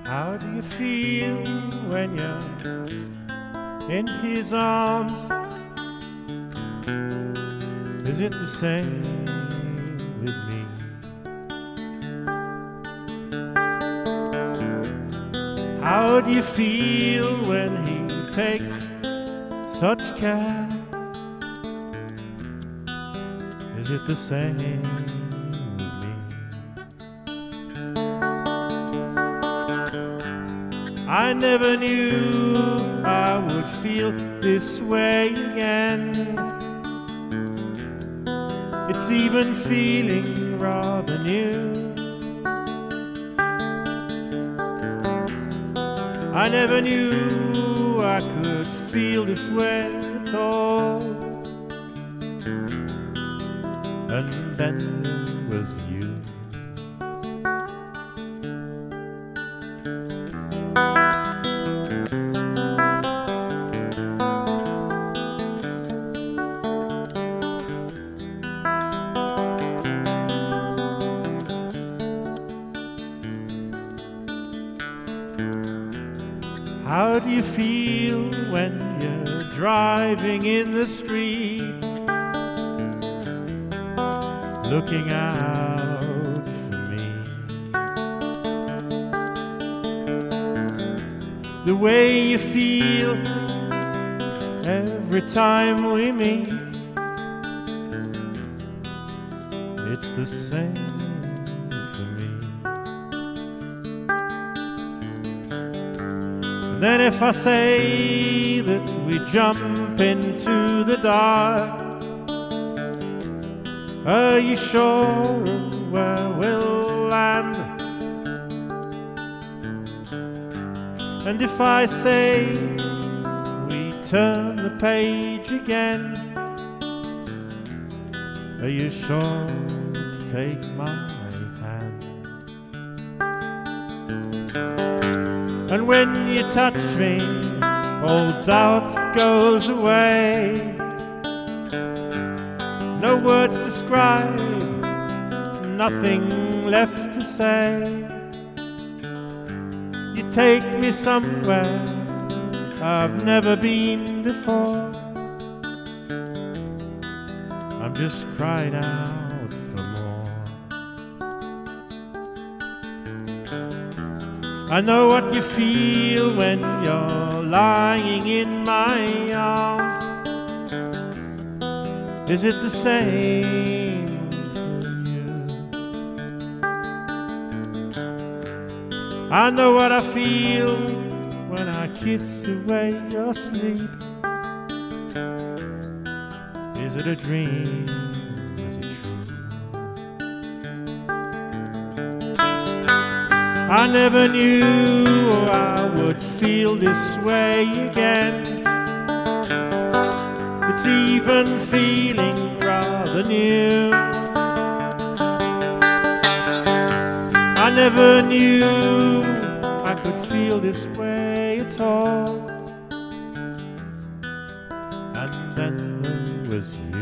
How do you feel when you're in his arms? Is it the same with me? How do you feel when he takes such care? Is it the same with me? I never knew I would feel this way again. It's even feeling rather new. I never knew I could feel this way at all. And then there was you. How do you feel when you're driving in the street, looking out for me? The way you feel every time we meet, it's the same for me. Then if I say that we jump into the dark, are you sure of where we'll land? And if I say we turn the page again, are you sure to take my hand? And when you touch me, all doubt goes away. No words describe, nothing left to say. You take me somewhere I've never been before. I'm just crying out for more. I know what you feel when you're lying in my arms. Is it the same for you? I know what I feel when I kiss away your sleep. Is it a dream? Is it true? I never knew I would feel this way again. It's even feeling rather new. I never knew I could feel this way at all. And then there was you.